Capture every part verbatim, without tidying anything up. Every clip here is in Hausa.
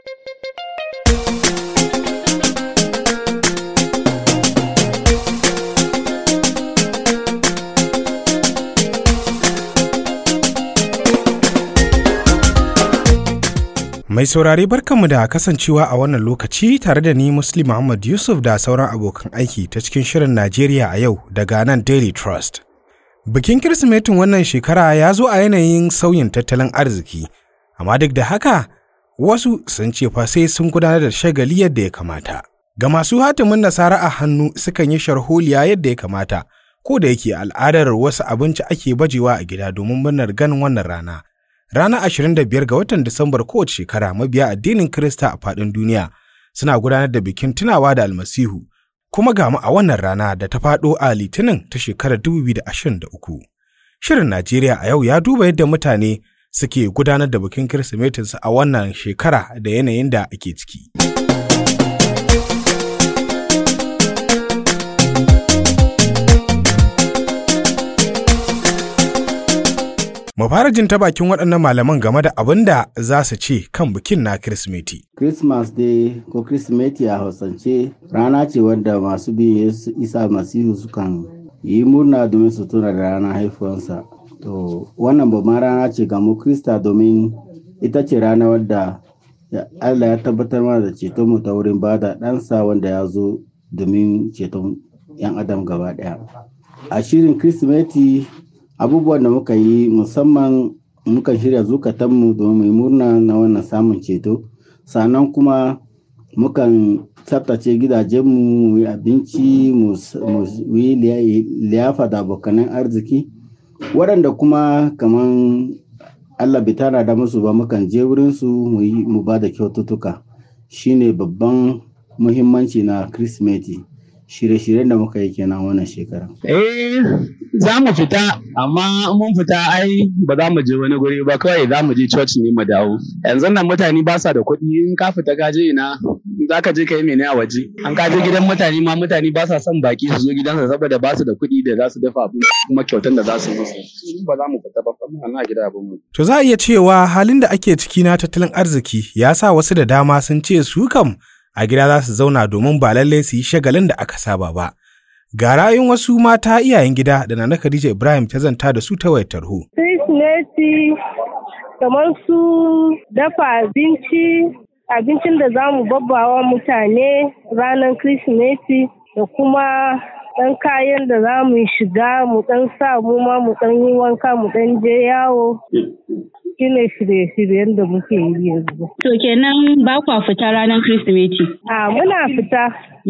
Mai saurare barkanmu da kasancewa a wannan lokaci tare da ni Muslim Muhammad Yusuf da sauran abokan aiki ta cikin shirin Najeriya a yau daga nan Daily Trust. Bikin Kirsimetin wannan shekara ya zo a yanayin sauyin tattalin arziki, amma duk da haka wasu sun ce fa sai sun gudanar da shagali yadda ya kamata. Ga masu hatimin nasara a hannu sukan yi sharholiya yadda ya kamata, ko da yake al'adar wasu abinci ake bajewa a gida domin murnar ganin wannan rana. Ranar ashirin da biyar ga watan Disambar kowace shekara mabiya addinin Kirista a faɗin duniya suna gudanar da bikin tunawa da Almasihu, kuma ga mu a wannan rana da ta faɗo a Litinin ta shekarar dubu biyu da ashirin da uku. Shirin Najeriya a yau ya duba yadda mutane suke gudanar da bikin Kirsimetinsu a wannan shekara da yanayin da ake ciki. Mu fara jin ta bakin waɗannan malaman game da abin da za su ce kan bikin na Kirsimeti. Christmas Day ko Kirsimeti a Hausance rana ce wanda masu bin Isa Masihu sukan yi murna domin su tuna da ranar haifuwansa. To wannan babban rana ce ga mu Kirista domin ita ce rana wadda Allah ya tabbatar mana da ceton mu ta wurin bada ɗansa wanda ya zo domin ceton 'yan adam gaba ɗaya. A shirin Kirsimeti abubuwan da muka yi musamman muka shirya zukatanmu domin mu yi murna na wannan samun ceto, sannan kuma mukan tsaftace gidajenmu, mu yi abinci, mu yi liyafa da abokanan arziki, waɗanda kuma kaman Allah bai tana da musu ba mukan je wurinsu mu ba da kyaututtuka. Shine babban muhimmanci na Kirsimeti. Shirye-shiryen da muka yi kenan wannan shekara. Eh, za mu fita, amma mun fita ai ba za mu je wani guri ba, kawai za mu je church ne mu dawo. Yanzu nan mutane ba sa da kuɗi, in ka fita ka je ina za ka je ka yi mene a waje. An ka je gidan mutane ma mutane ba sa son baki su zo gidansa saboda ba su da kuɗi da za su dafa abinci kuma kyautan da za su musu. Ba za mu fita ba, kuma na gida abin mu. To za a iya cewa halin da ake ciki na tattalin arziki ya sa wasu da dama sun ce su kam a gida za su zauna domin ba lallai su yi shagalin da aka saba ba. Ga ra'ayin wasu mata iyayen gida da Nana Khadija Ibrahim ta zanta da su ta wayar tarho. Kirsimeti kamar su dafa abinci, abincin da za mu babbawa mutane ranar Kirsimeti da kuma ɗan kayan da za mu shiga mu ɗan sa mu ma mu ɗan yi wanka mu ɗan je yawo. Shine shirye-shiryen da muke yi yanzu. To kenan ba kwa fita ranar Kirsimeti? A muna fita.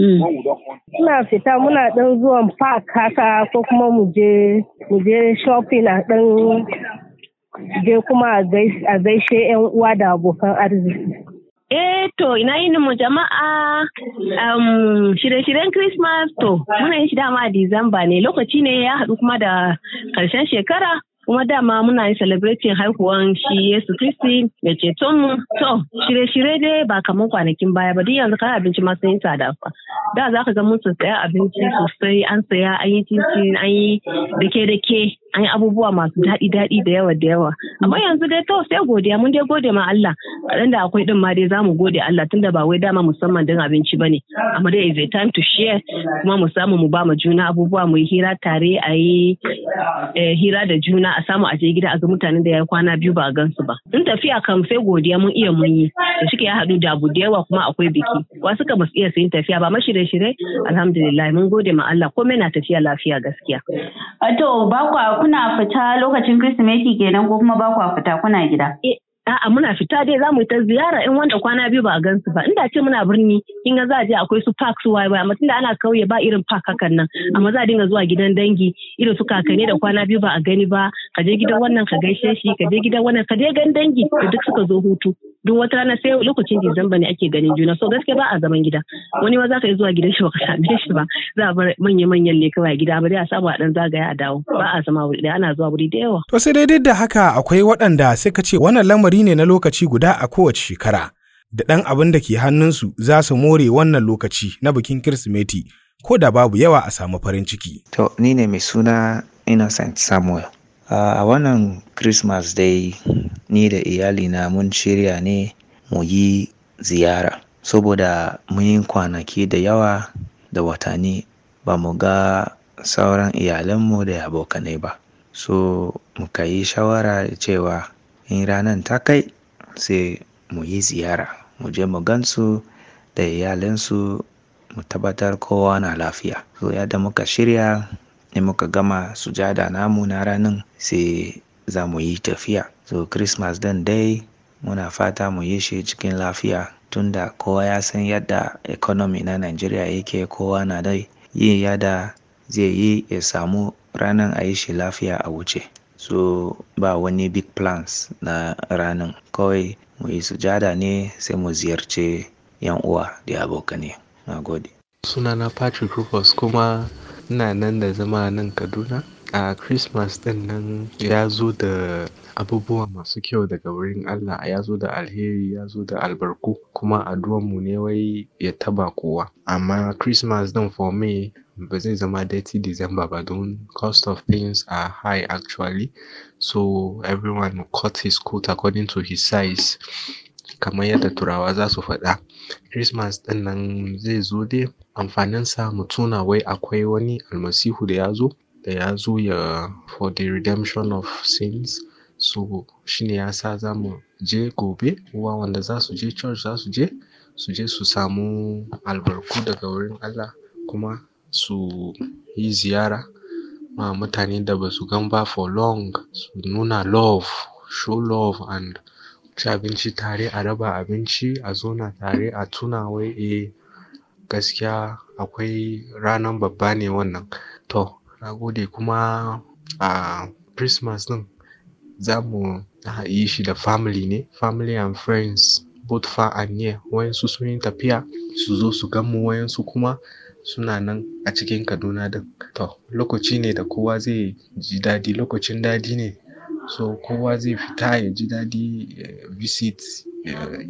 Muna fita muna ɗan zuwan park haka ko kuma mu je mu je shopping a ɗan je kuma a gaishe 'yan uwa da abokan arziki. Eh to ina yin mu jama'a um, shirye-shiryen Christmas to muna yin shi dama a Disamba ne, lokaci ne ya haɗu kuma da ƙarshen shekara. Kuma dama muna yin celebrating haihuwan shi Yesu Kristi da cetonmu. To, shirye-shirye dai ba kamar kwanakin baya ba, duk yanzu kayan abinci ma sun yi tsada fa. Da za ka ga mun saya abinci sosai, an saya, an yi cincin, an yi dake-dake, an yi abubuwa masu daɗi-daɗi da yawa da yawa. Amma yanzu dai to sai godiya, mun dai gode ma Allah. Kaɗan da akwai ɗin ma dai za mu gode Allah tunda ba wai dama musamman din abinci ba ne. Amma dai is a time to share, kuma mu samu mu ba mu juna abubuwa, mu yi hira tare, a yi hira da juna, a samu a je gida a ga mutanen da ya kwana biyu ba a gansu ba. In tafiya kam sai godiya mun iya mun yi. Da shike ya haɗu da abu da yawa kuma akwai biki. Wasu ka basu iya sayin tafiya ba, mashirye-shirye alhamdulillah mun gode ma Allah komai na tafiya lafiya gaskiya. To ba kwa kuna fita lokacin Kirsimeti kenan ko kuma ba kwa fita kuna gida? A'a muna fita dai za mu yi ta ziyara in wanda kwana biyu ba a gansu ba. Inda ce muna birni kin ga za a je akwai su park su waye amma tunda ana kauye ba irin park hakan nan. Amma za a dinga zuwa gidan dangi irin su kakanni da kwana biyu ba a gani ba. Ka je gidan wannan ka gaishe shi, ka je gidan wannan ka je gan dangi da duk suka zo hutu. Duk wata rana sai lokacin Disamba ne ake ganin juna. So gaskiya ba a zaman gida. Wani ma za ka yi zuwa gidan shi ba ka same shi ba. Za a bar manya-manyan lekawai gida ba dai a samu a dan zagaya a dawo. Ba a zama wuri da ana zuwa wuri da yawa. To sai daidai da haka akwai waɗanda sai ka ce wannan lamari ne na lokaci guda a kowace shekara. Da ɗan abin da ke hannunsu za su more wannan lokaci na bikin Kirsimeti ko da babu yawa a samu farin ciki. To ni ne mai suna Innocent Samuel. A uh, wannan Christmas dai ni da iyalina mun shirya ne mu yi ziyara. Saboda mun yi kwanaki da yawa da watanni ba mu ga sauran iyalanmu da abokanai ba. So muka yi shawara cewa in ranar ta kai sai mu yi ziyara, mu je mu gansu da iyalansu, mu tabbatar kowa na lafiya. So yadda muka shirya in muka gama sujada namu na ranar sai za mu yi tafiya. So Christmas din dai muna fata mu yi shi cikin lafiya tunda kowa ya san yadda economy na Najeriya yake, kowa na dai yi yadda zai yi ya samu ranar a yi shi lafiya a wuce. So ba wani big plans na ranar, kawai mu yi sujada ne sai mu ziyarci yan uwa da abokanai. Na gode. Sunana Patrick Rufus kuma ina nan da zama nan Kaduna. A Christmas din nan ya zo da abubuwa masu kyau daga wurin Allah, ya zo da alheri, ya zo da albarku, kuma addu'armu ne wai ya taba kowa. Amma Christmas din for me ba zai zama dirty December ba don cost of things are high actually. So everyone will cut his coat according to his size, kamar yadda turawa za su faɗa. Christmas din nan zai zo dai amfaninsa mu tuna wai akwai wani almasihu da ya zo da ya zo ya for the redemption of sins. So shine yasa za mu je gobe, uwa wanda za su je church za su je su je su samu albarku daga wurin Allah, kuma su yi ziyara ma mutane da ba su gan ba for long, su nuna love, show love and ci abinci tare, a raba abinci, a zauna tare, a tuna wai eh gaskiya akwai ranar babba ne wannan. To na gode. Kuma a Christmas din za mu yi shi da family ne, family and friends both far and near. Wayansu sun yi tafiya su zo su gan mu, wayansu kuma suna nan a cikin Kaduna din. To lokaci ne da kowa zai ji daɗi, lokacin daɗi ne, so kowa zai fita ya ji daɗi, visit, ya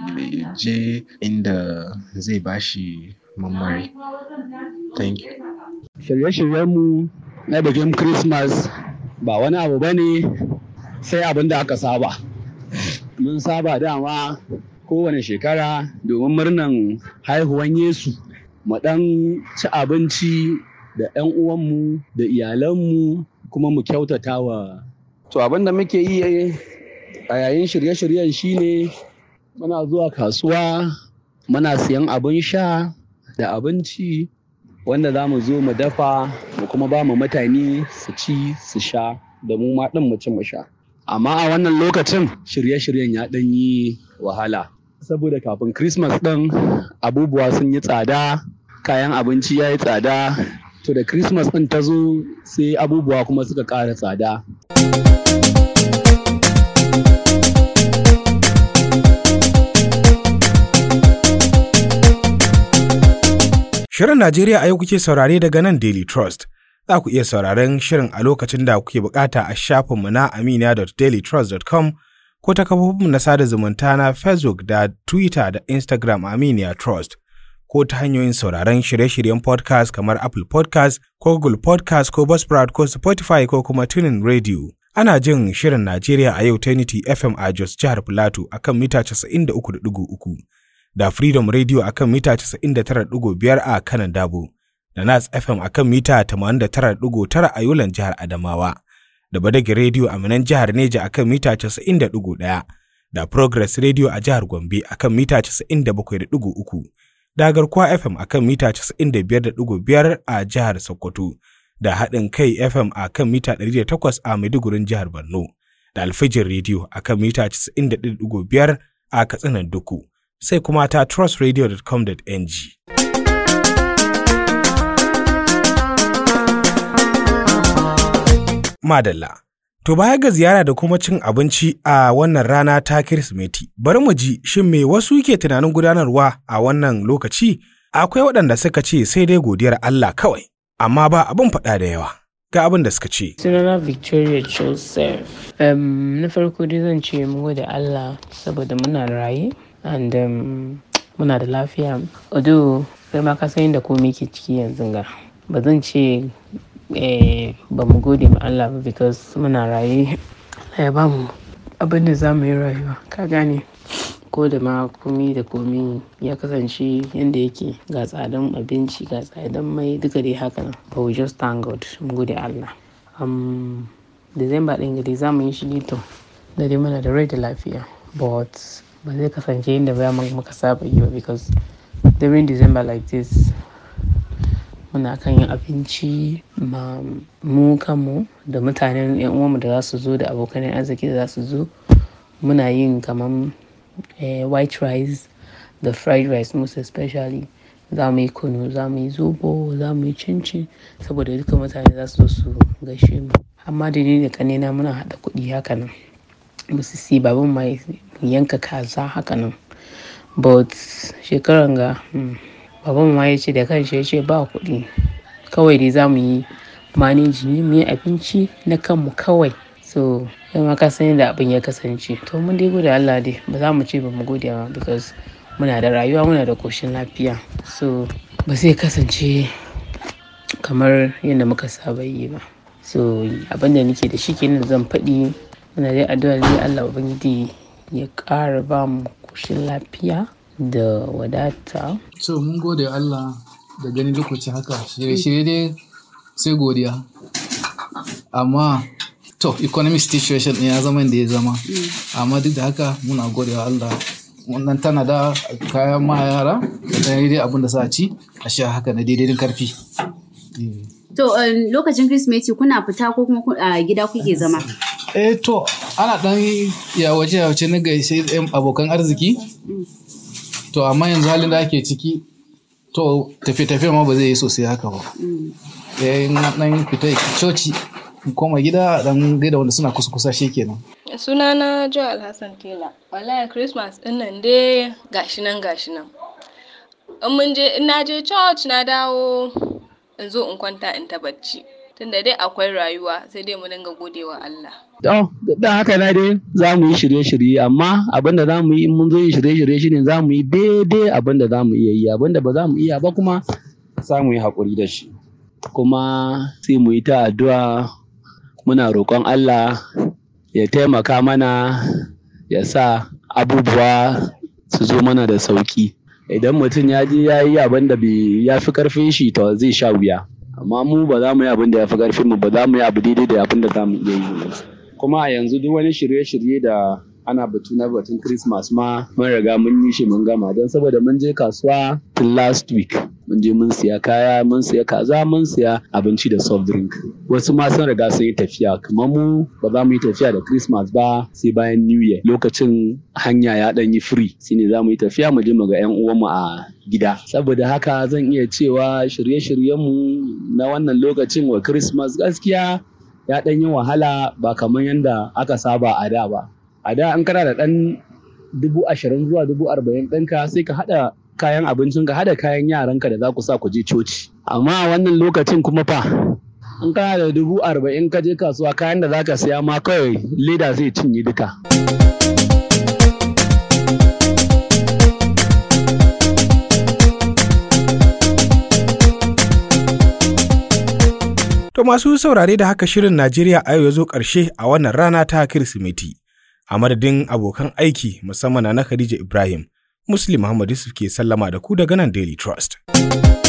je inda zai bashi mamari. Thank you. Shirye-shiryenmu na bikin Christmas ba wani abu bane sai abin da aka saba. Mun saba dama kowane shekara domin murnan haihuwan Yesu mu ɗan ci abinci da 'yan uwanmu da iyalanmu, kuma mu kyautata wa. To abin da muke yi a yayin shirye-shiryen shine muna zuwa kasuwa, muna siyan abin sha da abinci wanda za mu zo mu dafa mu kuma ba mu mutane su ci su sha da mu ma ɗin mu ci mu sha. Amma a wannan lokacin shirye-shiryen ya ɗan yi wahala saboda kafin Christmas ɗin abubuwa sun yi tsada, kayan abinci ya yi tsada, to da Christmas ɗin ta zo sai abubuwa kuma suka ƙara tsada. Shirin Najeriya a yau kuke saurare daga nan Daily Trust. Za ku iya sauraren shirin a lokacin da kuke bukata a shafinmu na aminiya dot daily trust dot com ko ta kafofinmu na sada zumunta na Facebook da Twitter da Instagram Aminiya Trust, ko ta hanyoyin sauraren shirye-shiryen podcast kamar Apple Podcast ko Google Podcast ko Buzzsprout ko Spotify ko kuma Tunin Radio. Ana jin shirin Najeriya a yau ta Unity F M a Jos Jihar Plateau akan mita casa'in da uku da ɗigo uku. Da Freedom Radio akan mita casa'in da tara da ɗigo biyar a Kanan Dabo, da Nas F M akan mita tamanin da tara da ɗigo tara a Yolan Jihar Adamawa, da Badagi Radio a Minan Jihar Neja akan mita casa'in da ɗigo ɗaya, da Progress Radio a Jihar Gombe akan mita casa'in da bakwai da ɗigo uku, da Garkuwa F M akan mita casa'in da biyar da ɗigo biyar a Jihar Sokoto, da Haɗin Kai F M akan mita ɗari da takwas a Maidugurin Jihar Borno, da Alfijir Radio akan mita casa'in da ɗigo biyar a Katsinan Duku. Sai kuma ta trust radio dot com dot n g. Madalla. To baya ga ziyara da kuma cin abinci a wannan rana ta Kirsimeti, bari mu ji shin me wasu ke tunanin gudanarwa a wannan lokaci? Akwai waɗanda suka ce sai dai godiyar Allah kawai, amma ba abin faɗa da yawa. Ga abin da suka ce. Sunana Victoria Joseph. Um, na farko dai zan ce mu gode Allah saboda muna raye. And um, muna da lafiya. Although kai ma ka san da komai ke ciki yanzu ga. Ba zan ce eh, ba mu gode ma Allah ba because muna raye. Allah ya ba mu abin da za mu yi rayuwa. Ka gane? ko da ma komi da komi ya kasance yadda yake, ga tsadan abinci ga tsadan mai duka dai haka nan, but we just thank God, mun gode Allah. um, December ɗin gari za mu yi shi to da dai muna da rai da lafiya, but ba zai kasance yadda ba muka saba yi ba, because during December like this muna kan yin abinci ma mu kanmu da mutanen yan uwanmu da za su zo da abokan arziki da za su zo. Muna yin kaman eh, white rice da fried rice most especially. Za mu yi kunu, za mu yi zobo, za mu yi cincin saboda duka mutane za su zo su gaishe mu. Amma da ni da ƙanina muna haɗa kuɗi haka nan. Musu si baban mai yanka kaza haka nan. But shekaran ga hmm, baban ma ya ce da kanshi ya ce ba kuɗi. Kawai dai za mu yi manage ne, mu yi abinci na kanmu kawai. So yan aka san yadda abin ya kasance. To mun dai gode Allah dai, ba za mu ce ba mu gode ba because muna da rayuwa, muna da koshin lafiya. So ba zai kasance kamar yadda muka saba yi ba. So abin da nake da shi kenan zan faɗi. Muna dai addu'a dai Allah ubangiji ya ƙara ba mu koshin lafiya da wadata. So mun gode Allah da ganin lokaci haka, shirye-shirye dai sai godiya. Amma to economic situation ne ya zama da ya zama. Amma duk da haka muna gode wa Allah. Wannan tana da kayan ma yara da daidai abin da sa ci a sha haka na daidai karfi. To lokacin Kirsimeti kuna fita ko kuma a gida kuke zama? Eh to ana dan ya waje ya wace na gaishe ɗan abokan arziki. To amma yanzu halin da ake ciki to tafiye-tafiye ma ba zai yi sosai haka ba. Eh nan fita coci koma gida dan gaida wanda suna kusa-kusa shi kenan. Sunana Joel Hassan Taylor. Wallahi Christmas din nan dai gashi nan gashi nan. In mun je in na je church na dawo in zo in kwanta in ta bacci. Tunda dai akwai rayuwa sai dai mu dinga godewa Allah. To da haka na dai za mu yi shirye-shirye, amma abinda za mu yi in mun zo yin shirye-shirye shine za mu yi daidai abinda za mu iya yi, abinda ba za mu iya ba kuma za mu yi haƙuri da shi. Kuma sai mu yi ta addu'a muna roƙon Allah ya taimaka mana ya sa abubuwa su zo mana da sauƙi. Idan mutum ya je ya yi abin da ya fi ƙarfin shi to zai sha wuya. Amma mu ba za mu yi abin da ya fi ƙarfin mu ba, za mu yi abu daidai da abin da za mu iya yi. Kuma a yanzu duk wani shirye-shirye da ana batu na batun Christmas ma mun riga mun yi shi mun gama, don saboda mun je kasuwa tun last week. Mun je mun siya kaya, mun siya kaza, mun siya abinci da soft drink. Wasu ma sun riga sun yi tafiya, kamar mu ba za mu yi tafiya da Christmas ba sai bayan New Year. Lokacin hanya ya ɗan yi free, shine za mu yi tafiya mu je mu ga 'yan uwanmu a gida. Saboda haka zan iya cewa shirye-shiryenmu na wannan lokacin wa Christmas gaskiya ya ɗan yi wahala ba kamar yadda aka saba a da ba. A da in kana da ɗan dubu ashirin zuwa dubu arba'in ɗinka sai ka haɗa kayan abincin ka haɗa kayan yaranka da za ku sa ku je coci. Amma a wannan lokacin kuma fa in kana da dubu arba'in ka je kasuwa kayan da za ka siya ma kawai leda zai cinye duka. To masu saurare da haka shirin Najeriya a yau ya zo ƙarshe a wannan rana ta Kirsimeti. A madadin abokan aiki musamman na Khadija Ibrahim, Muslim Muhammad Yusuf ke sallama da ku daga nan Daily Trust.